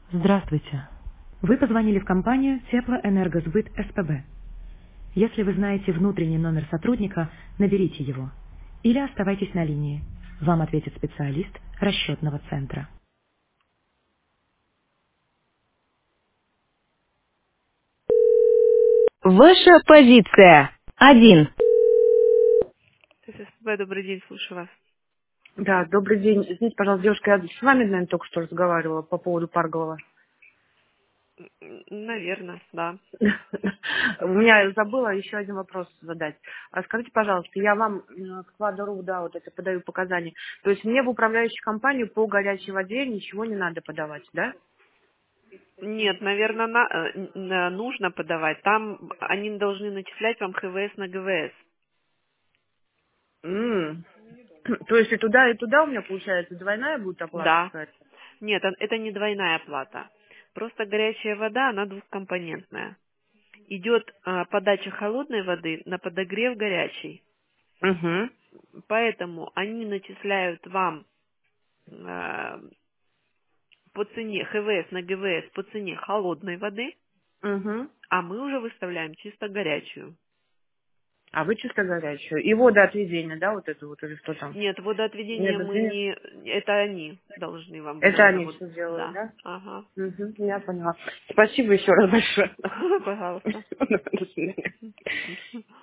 Здравствуйте. Вы позвонили в компанию Теплоэнергосбыт СПБ. Если вы знаете внутренний номер сотрудника, наберите его. Или оставайтесь на линии. Вам ответит специалист расчетного центра. Ваша позиция. Один. СПБ, добрый день, слушаю вас. Да, добрый день. Извините, пожалуйста, девушка, я с вами, наверное, только что разговаривала по поводу Парголова. Наверное, да. У меня я забыла еще один вопрос задать. А скажите, пожалуйста, я вам складу, да, вот это подаю показания. То есть мне в управляющую компанию по горячей воде ничего не надо подавать, да? Нет, наверное, нужно подавать. Там они должны начислять вам ХВС на ГВС. М. То есть и туда у меня, получается, двойная будет оплата Да. какая-то? Нет, это не двойная оплата. Просто горячая вода, она двухкомпонентная. Идет подача холодной воды на подогрев горячей. Угу. Поэтому они начисляют вам по цене ХВС на ГВС по цене холодной воды, Угу. а мы уже выставляем чисто горячую. А вы чисто горячую. И водоотведение, да, вот это вот, или что там? Нет, Нет, водоотведение мы отведение. не... Это они должны вам Это будет они завод... все делают, Да. да? Ага. Угу, я поняла. Спасибо еще раз большое. Пожалуйста. До свидания.